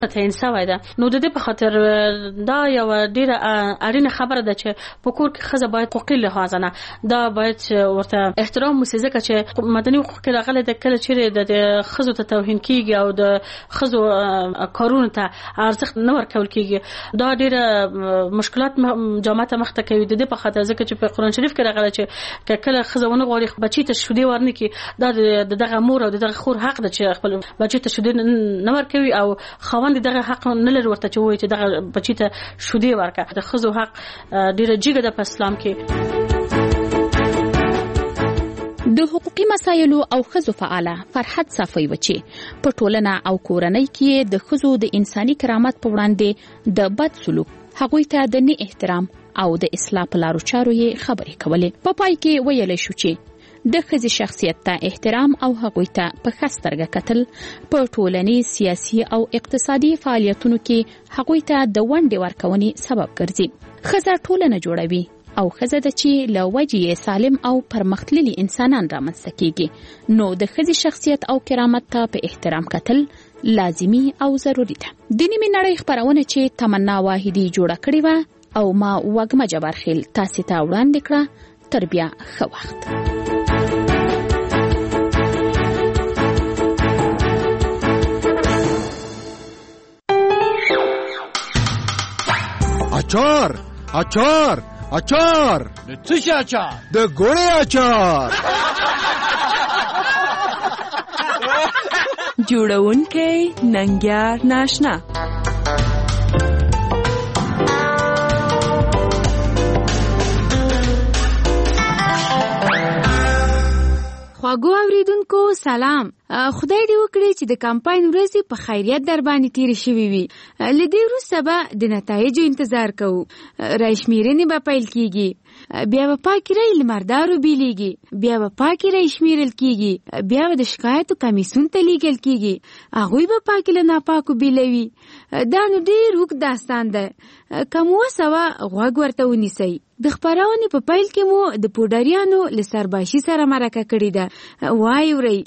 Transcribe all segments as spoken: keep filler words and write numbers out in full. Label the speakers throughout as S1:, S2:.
S1: تعین شوی ده. نو د دې په خاطر دا یو ډیره اړینه خبره ده چې په کور کې ښځه باید حقوقي لحاظ نه دا باید ورته احترام وشي، ځکه چې مدني حقوق کې راغلي د کله چې د ښځو ته توهین کیږي او د ښځو کارونو ته ارزښت نه ورکول کیږي، دا ډیره مشکلات جامعه ته مخ ته کوي. د دې په خاطر ځکه چې په قرآن شریف کې راغلي چې کله ښځه ونه غواړي بچی ته شودې ورنکي، دا د دغه مور او دغه خور حق ده چې خپل بچی ته شودې نه ورکوي او خاوند دغه حق نه لري ورته چې وایي چې دغه بچی ته شودې ورکړه. د ښځو حق ډیره جګه ده په اسلام کې.
S2: د حقوقي مسایلو او ښځو فعاله فرحت صافی وچی په ټولنه او کورنۍ کې د ښځو د انساني کرامت په وړاندې د بد سلوک، هغوی ته د نه احترام او د اصلاح په لارو چارو یې خبرې کولې. په پای کې ویلی شو چې د ښځې شخصیت ته احترام او هغوی ته په ښه سترګه کتل په ټولنیز، سیاسي او اقتصادي فعالیتونو کې هغوی ته د ونډې ورکونې سبب ګرځي. ښځه ټولنه جوړوي او ښځه ده چې له وجې یې سالم او پرمختللي انسانان رامنځته کیږي. نو د ښځې شخصیت او کرامت ته په احترام کتل لازمي او ضروري ده. د نیمې نړۍ خپرونه چې تمنا واحدي جوړه کړې وه او ما وږمه جبارخیل تاسې ته وړاندې کړه. تر بیا ښه وخت.
S3: اچار اچار اچار
S4: د څه شي اچار؟
S3: د ګوړې اچار.
S5: جوړونکی ننګیار ناشنا.
S6: خواږو اوریدونکو سلام. خدای دې وکړي چې د کمپاین ورځې په خیریت در باندې تیرې شوې وي. له دې وروسته به د نتایجو انتظار کوو. رایشمیرنې به پیل کیږي، بیا به پاکې رای له مردارو بیلیږي، بیا به پاکې رای شمیرل کیږي، بیا به د شکایتو کمیسیون ته لیږل کیږي، هغوی به پاکې له ناپاکو بیلوي. دا نو ډېر اوږد داستان ده. که مو وسوه غوږ ورته ونیسئ. د خپرونې په پیل کې مو د پوډریانو له سرباشي سره مرکه کړې ده. وای ورئ.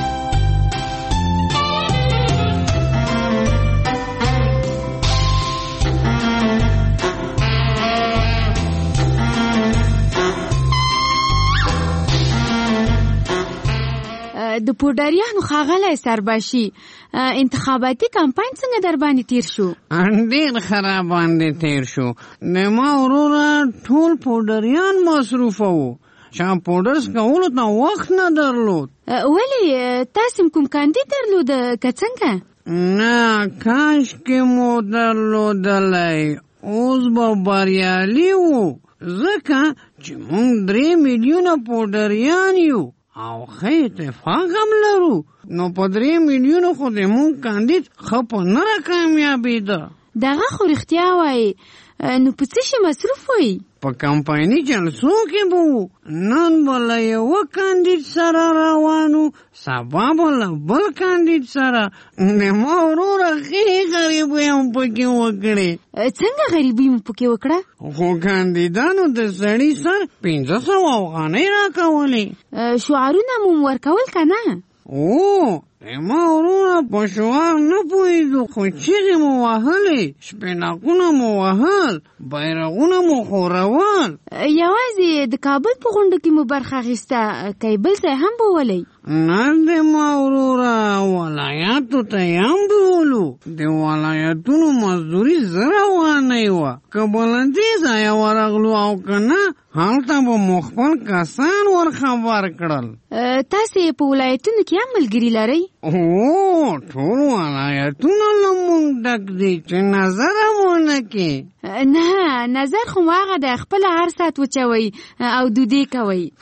S6: د پوډریانو ښاغلی سرباشي، انتخاباتي کمپاین څنګه در باندې تیر شو؟
S7: ډېر خراب باندې تیر شو. نما وروره ټول پوډریان مصروفه وو، چا پوډرز کولو ته وخت نه درلود.
S6: ولې تاسې کوم کاندید درلوده که څنګه؟
S7: نه، کاشکې مو درلودلی، اوس به بریالي وو، ځکه چې موږ درې میلیونه پوډریان یو او ښه اتفاق هم لرو. نو په درې میلیونو خو د مونږ کاندید ښه په نه را کامیابېده.
S6: دغه خو رښتیا وایي. نو په څه شي مصروف وایي؟
S7: په کمپایني جلسو کې به وو. نن به له یوه کاندید سره روانو، سبا به له بل کاندید سره. نما وروره ښې غریبۍ هم پکې وکړې.
S6: څنګه غریبۍ مو پکې وکړه؟
S7: خو کاندیدانو د سړي سر پنځه سوه افغانۍ راکولې.
S6: شعارونه مو ورکول که نه؟
S7: او ما وروره په شعار نه پوهېدو، خو چیغې مو وهلې، شپېلکونه مو وهل، بیرغونه مو ښورول.
S6: یوازې د کابل په غونډو کې مو برخه اخیسته، که بل ځای هم بولئ؟
S7: نه د ما وروره ولایاتو ته یې هم بولو. د ولایتونو مزدوري زر افغانۍ وه. که بلندې ځایه ورغلو او که نه، هلته به مو خپل کسان ورخبر کړل.
S6: تاسې په ولایتونو کې هم ملګري لرئ؟
S7: او ټول ولایتونه له موږ ډک دي چې نظر ونه کې.
S6: نه، نظر خو هغه د خپله هر ساعت وچوئ او دودې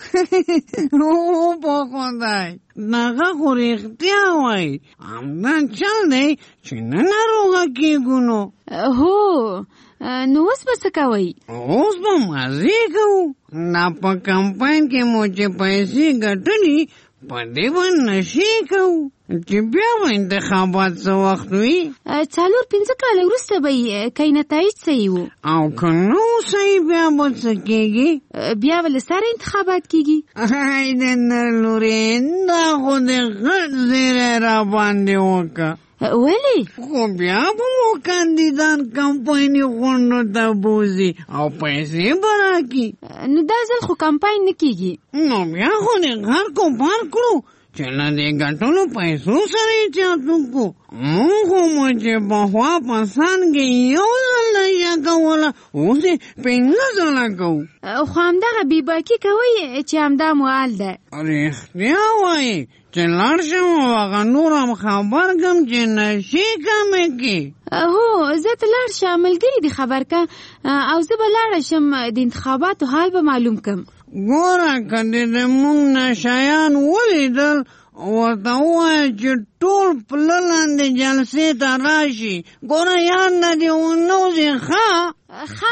S6: کوئ.
S7: او په خدای دغه خو رښتیا وایي. همدا چل دی چې نه ناروغه کېږو. نو
S6: هو، نو اوس به څه کوئ؟
S7: اوس به مزې کوو. نه په کمپاین کې مو چې پیسې ګټلي په دې به نشې کوو. چې بیا به انتخابات څه وخت وي؟
S6: څلور پنځه کاله وروسته به یې که نتایج صحیح وو
S7: او که نه و صحیح بیا به څه کېږي؟
S6: بیا به له سره انتخابات کېږي.
S7: ای د نر لورې دا خو دې غټ زیری را باندې وکړه.
S6: ولې؟
S7: خو بیا به مو کاندیدان کمپایني غونډو ته بوځي او پیسې به راکړي.
S6: نو دا ځل خو کمپاین نه کېږي.
S7: نو بیا خو دې غر کو بار کړو چې له دې ګټلو پیسو سره یې چات وکړو. مونږ خو مو چې پخوا په سان کې یو ځل نشه کوله اوس یې پنځه ځله کوو.
S6: خو همدغه بېباکي کوئ چې همدا مو حال ده.
S7: رښتیا وایي چې لاړ شم او هغه نور هم خبر کړم چې نشې کمې کړي.
S6: هو زه ته لاړ شه ملګري دې خبر که او زه به لاړه شم د انتخاباتو حال به معلوم کړم.
S7: ګوره که دې د مونږ نشیان ولیدل ورته ووایه چې ټول پله لاندې جلسې ته راشي. ګوره یاد نه دې ونه وځي. ښه
S6: ښه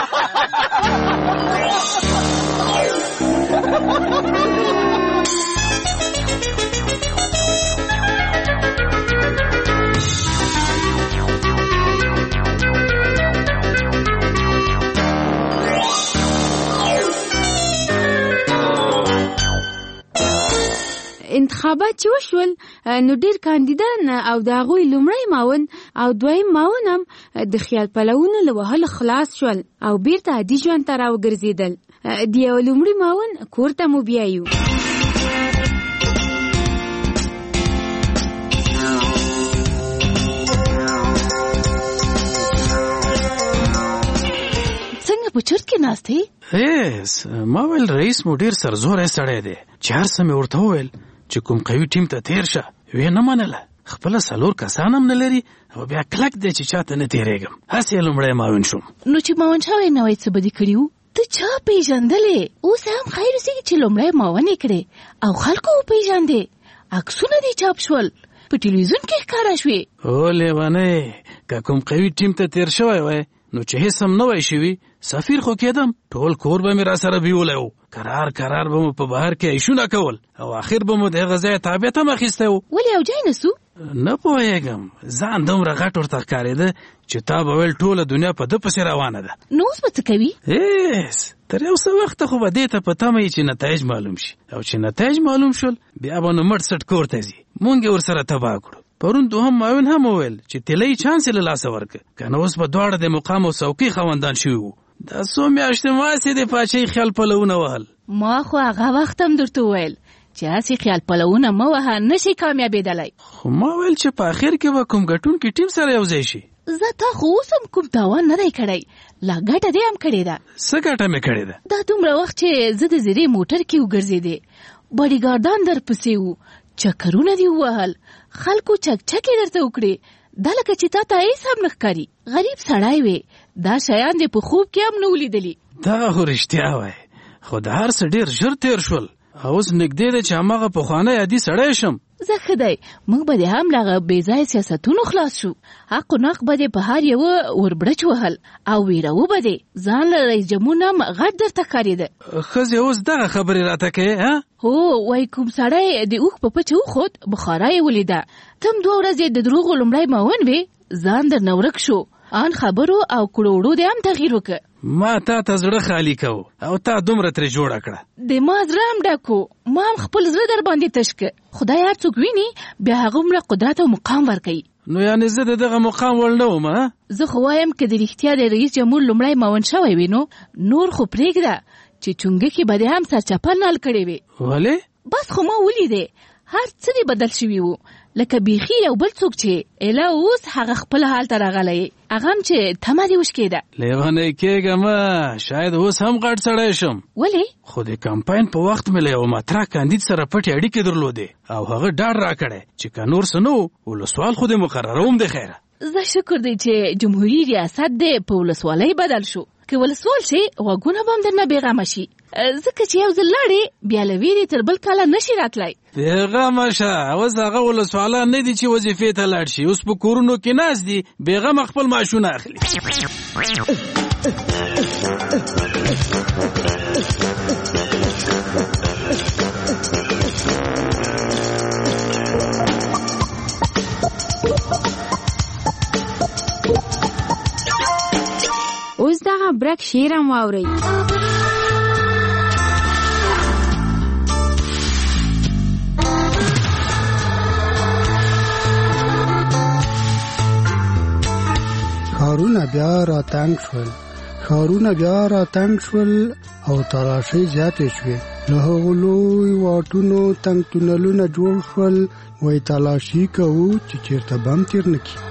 S6: انتخابات چې وشول نو ډېر کاندیدان او د هغوی لومړی معاون او دویم معاون هم د خیال پلوونو له وهلو خلاص شول او بیرته عادي ژوند ته راوګرځېدل. د یو لومړي معاون کور ته مو بیایو.
S2: څنګه په چرت کې ناست یې؟
S4: هیڅ ما ویل رئیس مو ډېر سرزوری سړی دی چې هر څه مې ورته وویل چې کوم قوي ټیم ته تیر شه. ویې نه منله. خپله څلور کسان هم نه لري او بیا کلک دی چې چاته نه تېرېږم. هسې یې لومړی معاون شوم.
S2: نو چې معاون شوی نوی څه بدي کړي وو؟ ته چا پېژندلې؟ اوس هم خیر اوسېږي چې لومړی معاون یې کړې او خلکو وپېژندې. عکسونه دې چاپ شول، په ټلویزیون کې ښکاره شوې.
S4: او لیونۍ که کوم قوي ټیم ته تېر شوی وای نو چې هیڅ هم نه وای شوي سفیر خو کېدم. ټول کور به مې را سره بیولی و. کرار کرار به مو په بهر کې عیشونه کول او آخر به مو د هغه ځای تابعیت هم اخیستی و.
S2: ولې او جای نه سو؟
S4: نه پوهېږم. ځان دومره غټ ورته ښکارېده چې تا به ویل ټوله دنیا په ده پسې روانه ده.
S2: نو اوس به څه کوي؟
S4: هېڅ تر یو څه وخته خو به دې ته په تمه چې نتایج معلوم شي او چې نتایج معلوم شول بیا به نو مټ سټ کور ته ځي. مونږ یې ورسره تباه کړو. پرون دوهم معاون هم وویل چې طلایي چانس یې له لاسه ورکړه. که نه اوس به دواړه د مقام او څوکۍ خاوندان شوي وو. دا څو میاشتې ماسې د پاچۍ خیال پلوونه وهل.
S2: ما خو هغه وخت هم درته وویل چې هسې خیال پلوونه مه وهه، نشي کامیابېدلی.
S4: خو ما ویل چې په اخر کې به کوم ګټونکي ټیم سره یو ځای شي.
S2: زه تا خو اوس هم کوم تاوان نه دی کړی، لا ګټه دې هم کړې ده.
S4: څه ګټه مې کړې ده؟
S2: دا دومره وخت چې زه د زیرې موټر کې وګرځېدې، باډیګارډان در پسې وو، چکرونه دې ووهل، خلکو چکچکې درته وکړې. دا لکه چې تا ته هېڅ هم نه ښکاري. غریب سړی وې، دا شیان دې په خوب کې هم نه ولیدلي.
S4: دا خو رښتیا وای، خو د هر څه ډېر ژر تېر شول. اوس نږدې دی چې هماغه پخوانی عادي سړی شم.
S2: زه ښه دی، موږ به د هم له هغه بېځایه سیاستونو خلاص شو. حق و نق به دې په هر یوه وربړچ وهل او ویروه به دې. ځان له رئیس جمهور نه هم غټ درته ښکارېده.
S4: ښځې اوس دغه خبرې راته کوې؟ ها
S2: هو وایي کوم سړی د اوښ په پچه وخوت، بخارا یې ولیده. ته هم دوه ورځې د دروغو لومړی معاون وې، ځان درنه ورک شو. آن خبرو او کړوړو دې هم تغییر وکړه.
S4: ما تا ته زړه خالي کو او تا دومره ترې جوړه کړه.
S2: د ما زړه هم ډک و، ما هم خپل زړه در باندې تش که. خدای هر څوک ویني بیا هغومره قدرت او مقام ورکوي.
S4: نو یعنې زه د دغه مقام وړ نه وم؟
S2: زه خو وایم که د رښتیا د رئیس جمهور لومړی معاون شوی وي نو نور خو پرېږده چې چونګښې به دې هم سرچپه نال کړې وي.
S4: ولې؟
S2: بس خو ما ولیدې هر څه دې بدل شوي وو، لکه بیخي یو بل څوک چې اله اوس هغه خپل حال ته راغلی، هغه هم چې تمه دې وشکېده.
S4: لیونی کېږه مه، شاید اوس هم غټ سړی شم.
S2: ولې؟
S4: خو د کمپاین په وخت مې له یو مطرح کاندید سره پټې اړیکې درلودې او هغه ډاډ راکړی چې که نور څه نه و ولسوال خو دې مقرروم دی. خیره
S2: زه شکر دی چې جمهوري ریاست دې په ولسوالۍ بدل شو. که ولسوال شي غوږونه به هم درنه بېغمه شي، ځکه چې یو ځل لاړې بیا له ویرې تر بل کاله نشي راتلی.
S4: بېغمه شه، اوس هغه ولسوالان نه دي چې وظیفې ته لاړ شي، اوس په کورونو کې ناست دي بېغمه خپل معاشونه اخلي.
S6: برک شعر هم واورئ.
S8: ښارونه بیا راتنګ شول ښارونه بیا راتنګ شول او تلاشۍ زیاتې شوې. له هغو لوی واټونو تنګ تونلونه جوړ شول. وای تلاشي کوو چې چېرته بم تېر نه کړي.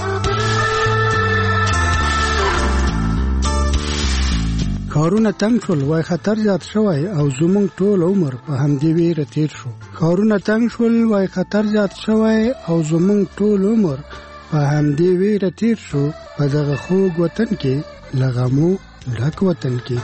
S8: ښارونه تنګ شول وای خطر زیات شوی او زموږ ټول عمر په همدې ویره تېر شو. ښارونه تنګ شول وای خطر زیات شوی او زموږ ټول عمر په همدې ویره تېر شو. په دغه خوږ وطن کې له غمو ډک وطن کې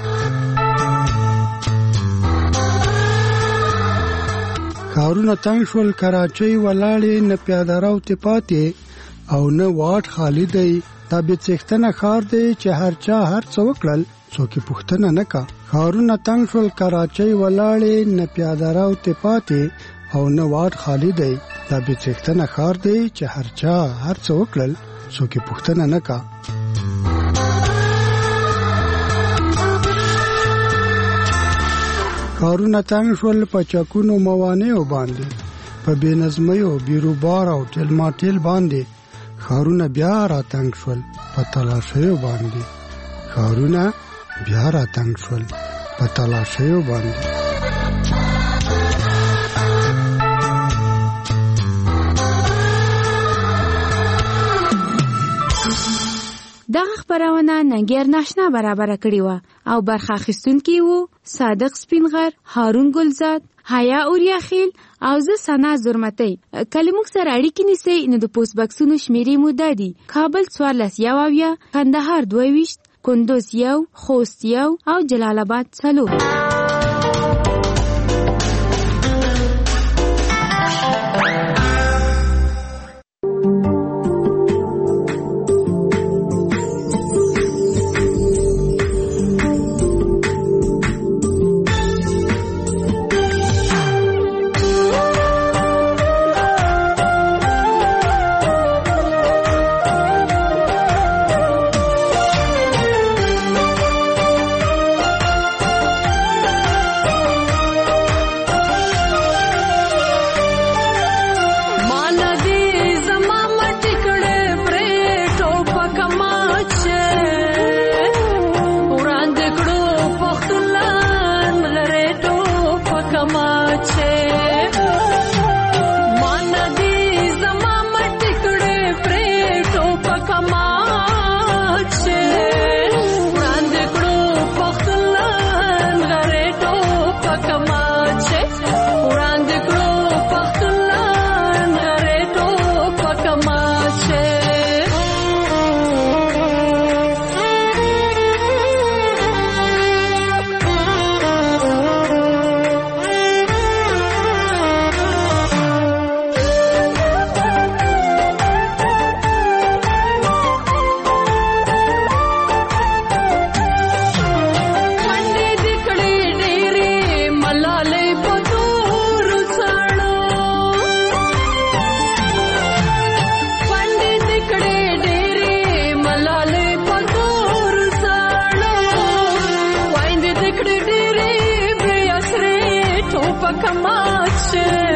S8: ښارونه تنګ شول. کراچۍ ولاړې نه پیاده رو ته پاتې او نه واټ خالی دی. دا بې څښتنه ښار دی چې هر چا هر څه وکړل څوک یې پوښتنه نه کا. ښارونه تنګ شول کراچۍ ولاړې نه پیاده رو ته پاتې او نه واټ خالی دی. دا بې څښتنه ښار دی چې هر چا هر څه وکړل څوک یې پوښتنه نه کا. ښارونه تنګ شول په چکونو موانعو باندې په بې نظمیو بیروبار او ټیلماټیل باندې. ښارونه بیا را تنګ شول په تلاشیو باندې ښارونه بیا را تنګ شول په تلاشیو باندې.
S6: دغه خبرونه ننګیر ناشنا برابر کړی و او برخه اخیستونکي وو صادق سپینغر، هارون ګلزاد، حیا اوریاخیل او زه سنا زرمتۍ. کله موږ سره اړیکې نیسئ نو د پوسټ بکسونو شمیرې مو دا دي: کابل څوارلس یو اویا، کندهار دوه ویشت، کندوز یو، خوست یو او جلال آباد څلور.
S9: Come on,